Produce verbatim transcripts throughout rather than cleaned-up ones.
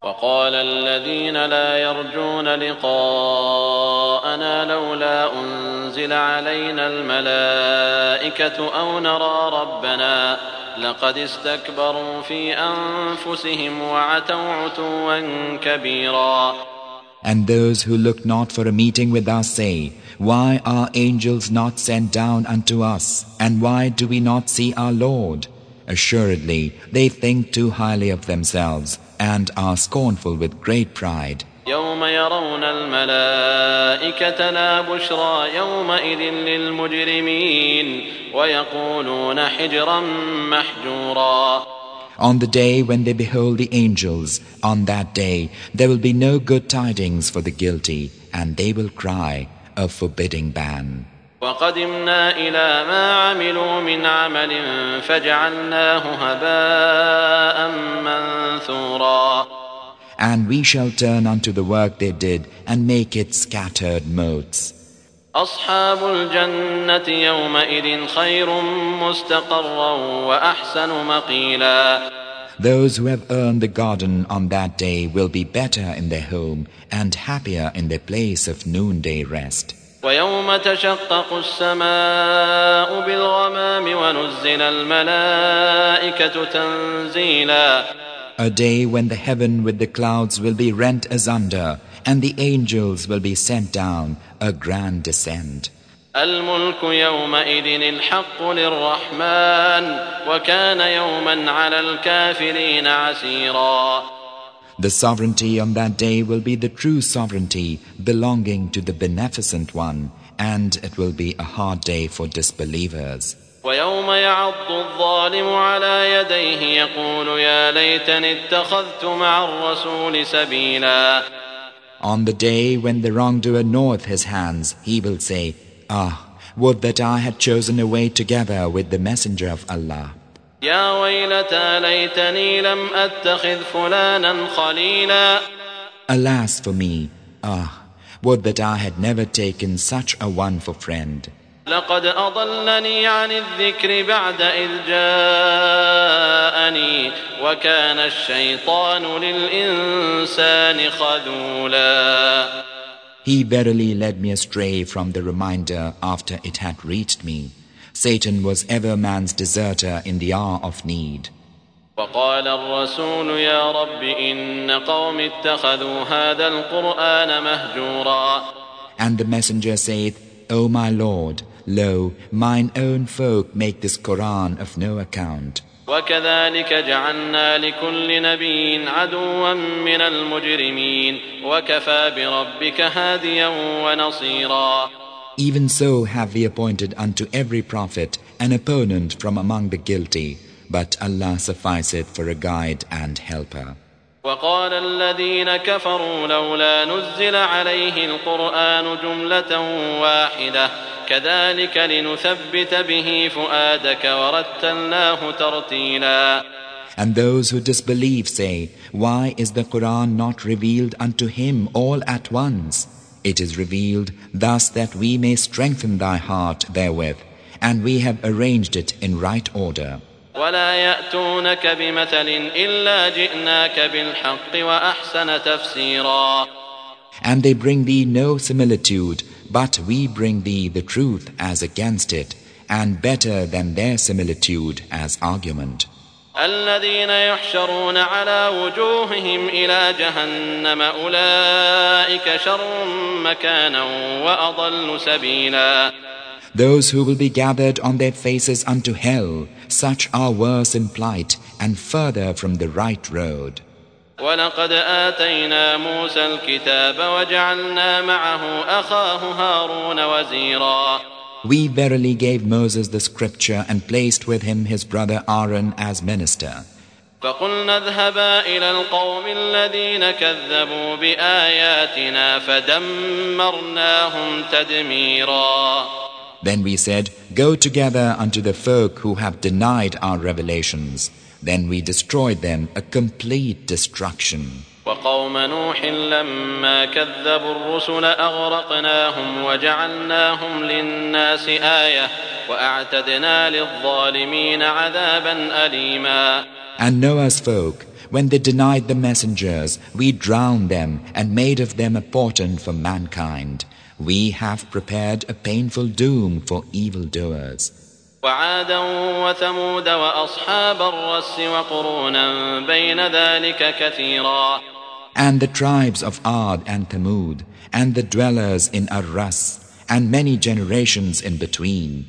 وقال الذين لا يرجون لقاءنا لولا أنزل علينا الملائكة أو نرى ربنا لقد استكبروا في أنفسهم وعتوا عتوا كبيرا. And those who look not for a meeting with us say, why are angels not sent down unto us, and why do we not see our Lord? Assuredly, they think too highly of themselves, and are scornful with great pride. يوم يرون الملائكة لا بشرى يومئذ للمجرمين ويقولون حجرا محجورا. On the day when they behold the angels, on that day there will be no good tidings for the guilty, and they will cry, a forbidding ban. وقدمنا إلى ما عملوا من عمل فجعلناه هباء منثورا. And we shall turn unto the work they did and make it scattered motes. أصحاب الجنة يومئذ خير مستقرا وأحسن مقيلا. Those who have earned the garden on that day will be better in their home and happier in their place of noonday rest. ويوم تشقق السماء بالغمام ونزل الملائكة تنزيلا. A day when the heaven with the clouds will be rent asunder, and the angels will be sent down, a grand descent. الملك يومئذ الحق للرحمن وكان يوما على الكافرين عسيرا. The sovereignty on that day will be the true sovereignty belonging to the Beneficent One, and it will be a hard day for disbelievers. ويوم يعض الظالم على يديه يقول يا ليتني اتخذت مع الرسول سبيلا. On the day when the wrongdoer knoweth his hands, he will say, Ah, would that I had chosen a way together with the Messenger of Allah. يا ويلتى ليتني لم أتخذ فلانا خليلا. Alas for me, ah, would that I had never taken such a one for friend. لقد أضلني عن الذكر بعد إذ جاءني وكان الشيطان للإنسان خذولا. He verily led me astray from the reminder after it had reached me. Satan was ever man's deserter in the hour of need. وقال الرسول يا رب إن قوم اتخذوا هذا القرآن مهجورا. And the messenger saith, O my Lord, lo, mine own folk make this Quran of no account. وكذلك جعلنا لكل نبي عدوا من المجرمين وكفى بربك هاديا ونصيرا. Even so have we appointed unto every prophet an opponent from among the guilty, but Allah sufficeth for a guide and helper. وقال الذين كفروا لولا نزل عليه القرآن جملة واحدة كذلك لنثبت به فؤادك ورتلناه ترتيلا. And those who disbelieve say, why is the Quran not revealed unto him all at once? It is revealed thus that we may strengthen thy heart therewith, and we have arranged it in right order. ولا يأتونك بمثل إلا جئناك بالحق وأحسن تفسيرا. And they bring thee no similitude, but we bring thee the truth as against it, and better than their similitude as argument. الذين يحشرون على وجوههم إلى جهنم أولئك شر مكانا وأضل سبيلا. Those who will be gathered on their faces unto hell, such are worse in plight and further from the right road. ولقد آتينا موسى الكتاب وجعلنا معه أخاه هارون وزيرا. We verily gave Moses the scripture and placed with him his brother Aaron as minister. فقلنا اذهبا إلى القوم الذين كذبوا بآياتنا فدمرناهم تدميرا. Then we said, Go together unto the folk who have denied our revelations. Then we destroyed them a complete destruction. وقوم نوح لما كذبوا الرسل أغرقناهم وجعلناهم للناس آية وأعتدنا للظالمين عذابا أليما. And Noah's folk, when they denied the messengers, we drowned them and made of them a portent for mankind. We have prepared a painful doom for evildoers. وعادا وثمود وأصحاب الرس وقرونا بين ذلك كثيرا. And the tribes of Ad and Thamud, and the dwellers in Ar-Ras, and many generations in between.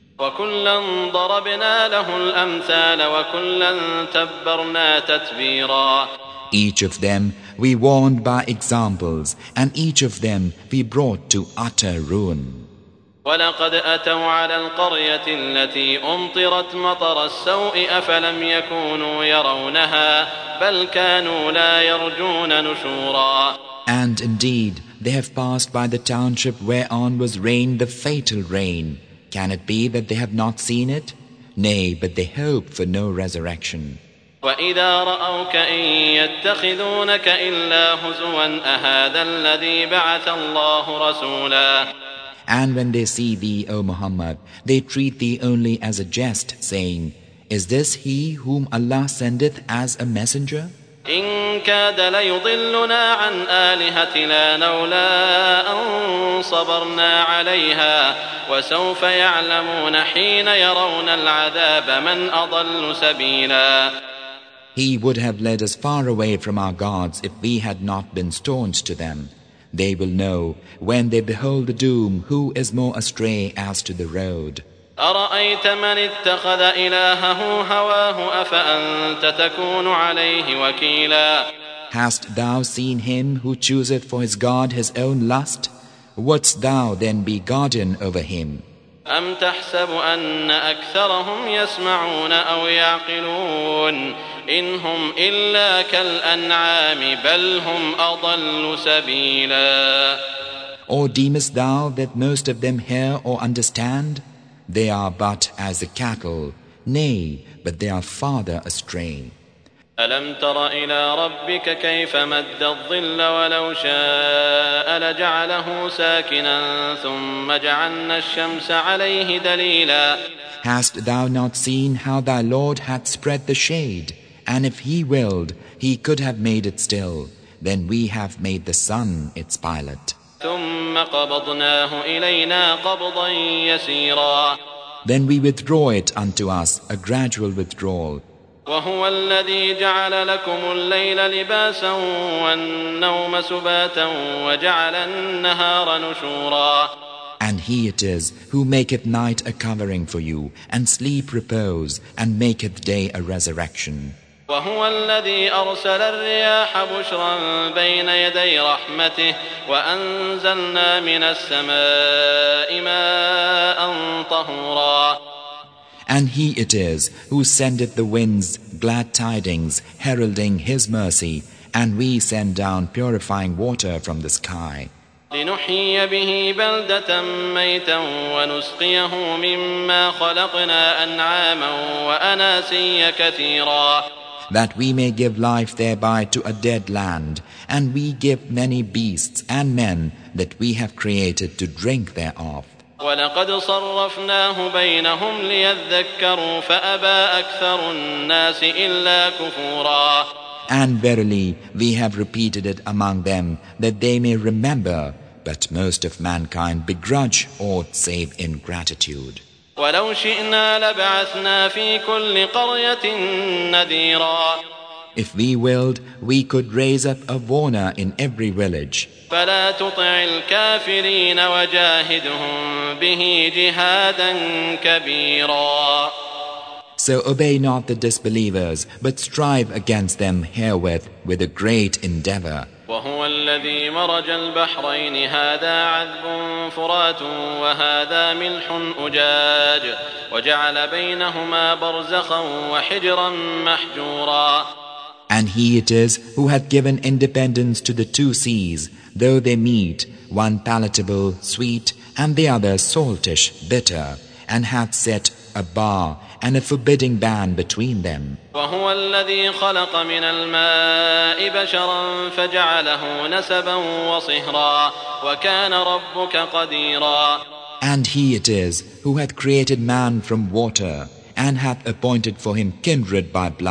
وكلا ضربنا له الأمثال وكلا تبرنا تتبيرا. Each of them we warned by examples, and each of them we brought to utter ruin. ولقد أتوا على القرية التي أمطرت مطر السوء أفلم يكونوا يرونها بل كانوا لا يرجون نشورا. And indeed they have passed by the township whereon was rained the fatal rain. Can it be that they have not seen it? Nay, but they hope for no resurrection. وإذا رأوك إن يتخذونك إلا هزوا أهذا الذي بعث الله رسولا. And when they see thee, O Muhammad, they treat thee only as a jest, saying, Is this he whom Allah sendeth as a messenger? إن كاد ليضلنا عن آلهتنا لولا أن صبرنا عليها وسوف يعلمون حين يرون العذاب من أضل سبيلا. He would have led us far away from our gods if we had not been staunch to them. They will know when they behold the doom who is more astray as to the road. أرأيت من اتخذ إلهه هواه أفأنت تكون عليه وكيلا. Hast thou seen him who chooseth for his God his own lust? Wouldst thou then be guardian over him? أم تحسب أن أكثرهم يسمعون أو يعقلون إن هم إلا كالأنعام بل هم أضل سبيلا. Or deemest thou that most of them hear or understand? They are but as the cattle, nay, but they are farther astray. ألم تر إلى ربك كيف مد الظل ولو شاء لجعله ساكنا ثم جعلنا الشمس عليه دليلا. Hast thou not seen how thy Lord hath spread the shade? And if he willed, he could have made it still. Then we have made the sun its pilot. ثم قبضناه إلينا قبضا يسيرا. Then we withdraw it unto us, a gradual withdrawal. وهو الذي جعل لكم الليل لباسا والنوم سباتا وجعل النهار نشورا. And he it is who maketh night a covering for you, and sleep repose, and maketh day a resurrection. وهو الذي أرسل الرياح بشرا بين يدي رحمته وأنزلنا من السماء ماء طهورا. And he it is who sendeth the winds glad tidings, heralding his mercy, and we send down purifying water from the sky. لنحيي به بلدة ميتا ونسقيه مما خلقنا أنعاما وأناسيا كثيرا. That we may give life thereby to a dead land, and we give many beasts and men that we have created to drink thereof. ولقد صرفناه بينهم ليذكروا فأبى أكثر الناس إلا كفورا. And verily we have repeated it among them that they may remember, but most of mankind begrudge aught save ingratitude. ولو شئنا لبعثنا في كل قرية نذيرا. If we willed, we could raise up a warner in every village. فلا تطع الكافرين وجاهدهم به جهادا كبيرا. So obey not the disbelievers, but strive against them herewith with a great endeavor. وهو الذي مرج البحرين هذا عذب فرات وهذا ملح أجاج وجعل بينهما برزخا وحجرا محجورا. And he it is who hath given independence to the two seas, though they meet, one palatable, sweet, and the other saltish, bitter, and hath set a bar and a forbidding ban between them. وهو الذي خلق من الماء بشرا فجعله نسبا وصهرا وكان ربك قديرا. And he it is who hath created man from water, and hath appointed for him kindred by blood,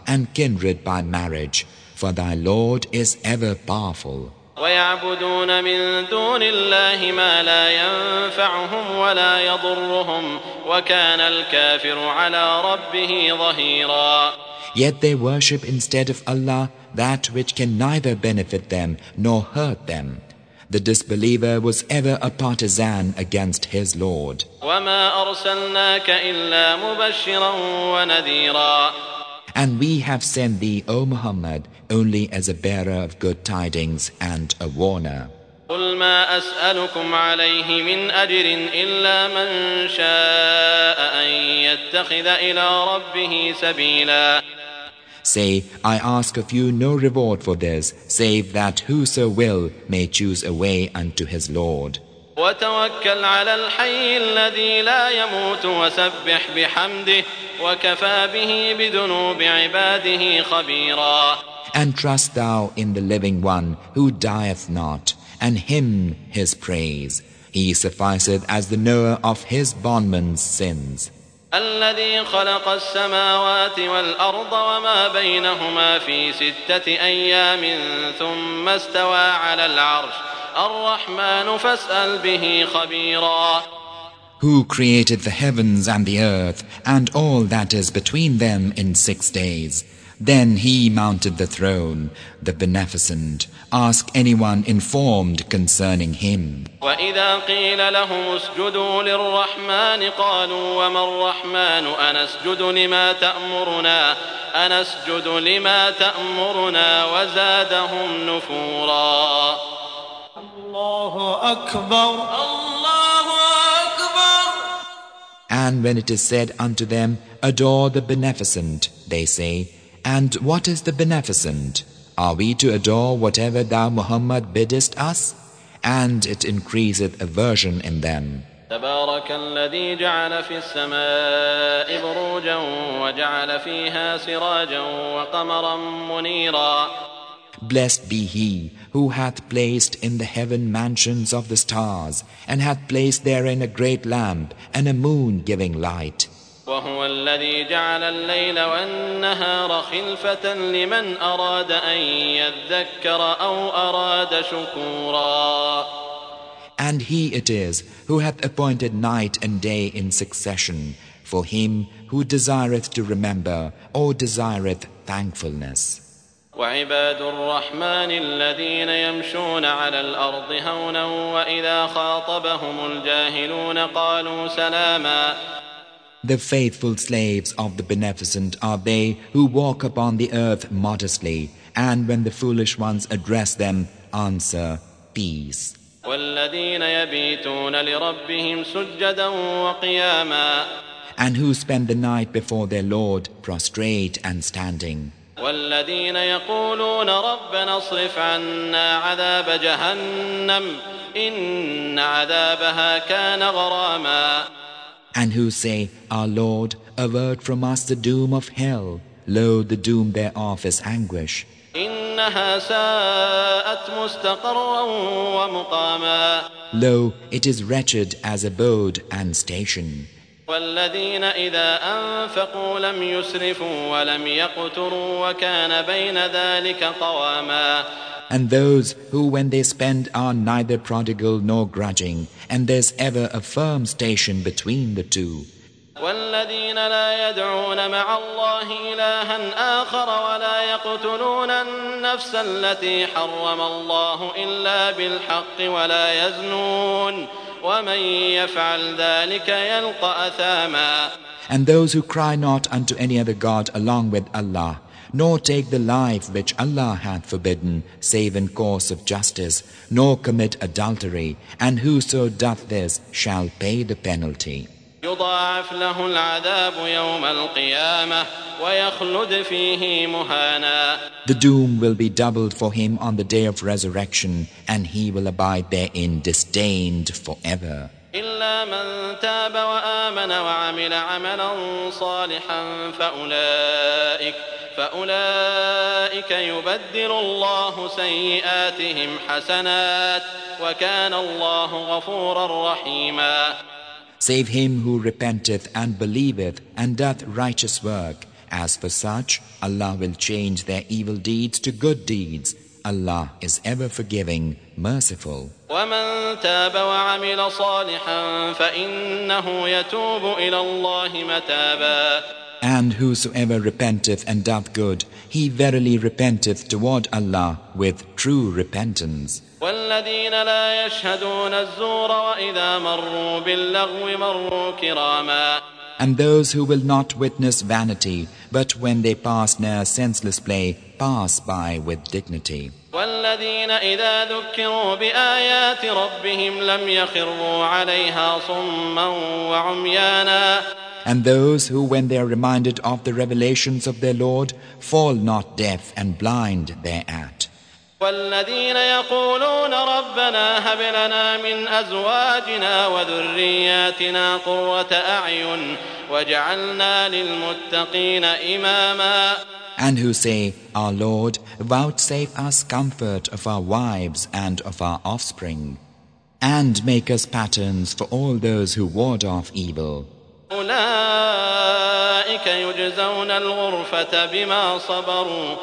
and kindred by marriage, for thy Lord is ever powerful. ويعبدون من دون الله ما لا ينفعهم ولا يضرهم وكان الكافر على ربه ظهيرا. Yet they worship instead of Allah that which can neither benefit them nor hurt them. The disbeliever was ever a partisan against his Lord. وما أرسلناك إلا مبشرا ونذيرا. And we have sent thee, O Muhammad, only as a bearer of good tidings and a warner. قل ما أسألكم عليه من أجر إلا من شاء أن يتخذ إلى ربه سبيلا. Say, I ask of you no reward for this, save that whoso will may choose a way unto his Lord. وتوكل على الحي الذي لا يموت وسبح بحمده وكفى به بذنوب عباده خبيرا. And trust thou in the living one who dieth not, and him his praise. He sufficeth as the knower of his bondman's sins. الذي خلق السماوات والأرض وما بينهما في ستة أيام ثم استوى على العرش الرحمن فاسأل به خبيرا. Who created the heavens and the earth and all that is between them in six days. Then he mounted the throne, the beneficent. Ask anyone informed concerning him. وإذا قيل لهم اسجدوا للرحمن قالوا وما الرحمن أنسجد لما تأمرنا أنسجد لما تأمرنا وزادهم نفورا. الله أكبر الله أكبر. And when it is said unto them, adore the beneficent, they say, and what is the beneficent? Are we to adore whatever thou Muhammad biddest us? And it increaseth aversion in them. تبارك الذي جعل في السماء بروجا وجعل فيها سراجا وقمرا منيرا. Blessed be he who hath placed in the heaven mansions of the stars, and hath placed therein a great lamp and a moon giving light. وهو الذي جعل الليل والنهار خلفة لمن أراد أن يذكر أو أراد شكورا. And he it is who hath appointed night and day in succession for him who desireth to remember or desireth thankfulness. وعباد الرحمن الذين يمشون على الأرض هونا وإذا خاطبهم الجاهلون قالوا سلاما. The faithful slaves of the beneficent are they who walk upon the earth modestly, and when the foolish ones address them, answer, peace. والذين يبيتون لربهم سجدا وقياما. And who spend the night before their Lord, prostrate and standing. والذين يقولون ربنا اصرف عنا عذاب جهنم إن عذابها كان غراما. And who say, Our Lord, avert from us the doom of hell. Lo, the doom thereof is anguish. إنها ساءت مستقرا ومقاما. Lo, it is wretched as abode and station. والذين إذا أنفقوا لم يسرفوا ولم يقتروا وكان بين ذلك قواما. And those who when they spend are neither prodigal nor grudging, and there's ever a firm station between the two. والذين لا يدعون مع الله إلها آخر ولا يقتلون النفس التي حرم الله إلا بالحق ولا يزنون ومن يفعل ذلك يلقى أثاما. And those who cry not unto any other God along with Allah, nor take the life which Allah hath forbidden, save in course of justice, nor commit adultery, and whoso doth this shall pay the penalty. يضاعف له العذاب يوم القيامة ويخلد فيه مهانا. The doom will be doubled for him on the day of resurrection, and he will abide therein disdained forever. إلا من تاب وآمن وعمل عملا صالحا فأولئك فأولئك يبدل الله سيئاتهم حسنات وكان الله غفورا رحيما. Save him who repenteth and believeth and doth righteous work, As for such, Allah will change their evil deeds to good deeds. Allah is ever forgiving, merciful. ومن تاب وعمل صالحا فإنه يتوب إلى الله متابا. And whosoever repenteth and doth good, he verily repenteth toward Allah with true repentance. والذين لا يشهدون الزور وإذا مروا باللغو مروا كراما. And those who will not witness vanity, but when they pass near senseless play, pass by with dignity. والذين إذا ذكروا بآيات ربهم لم يخروا عليها صما وعميانا. And those who, when they are reminded of the revelations of their Lord, fall not deaf and blind thereat. والذين يقولون ربنا هب لنا من أزواجنا وذرياتنا قرة أعين واجعلنا للمتقين إماما. And who say, Our Lord, vouchsafe us comfort of our wives and of our offspring, and make us patterns for all those who ward off evil. أولئك يجزون الغرفة بما صبروا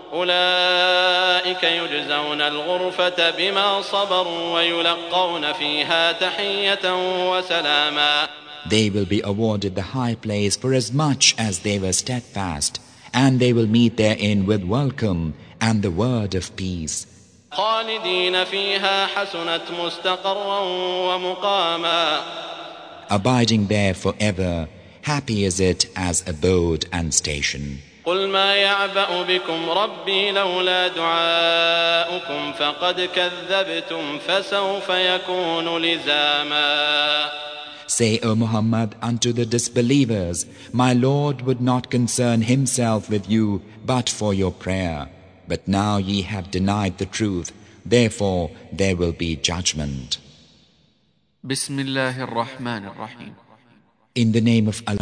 أولئك يجزون الغرفة بما صبروا ويلقون فيها تحية وسلاما. They will be awarded the high place for as much as they were steadfast, and they will meet therein with welcome and the word of peace. خالدين فيها حسنت مستقرا ومقاما. Abiding there forever, happy is it as abode and station. قل ما يعبأ بكم ربي لولا دعاؤكم فقد كذبتم فسوف يكون لزاما. Say, O Muhammad, unto the disbelievers, My Lord would not concern himself with you but for your prayer. But now ye have denied the truth, therefore there will be judgment. بسم الله الرحمن الرحيم. In the name of Allah,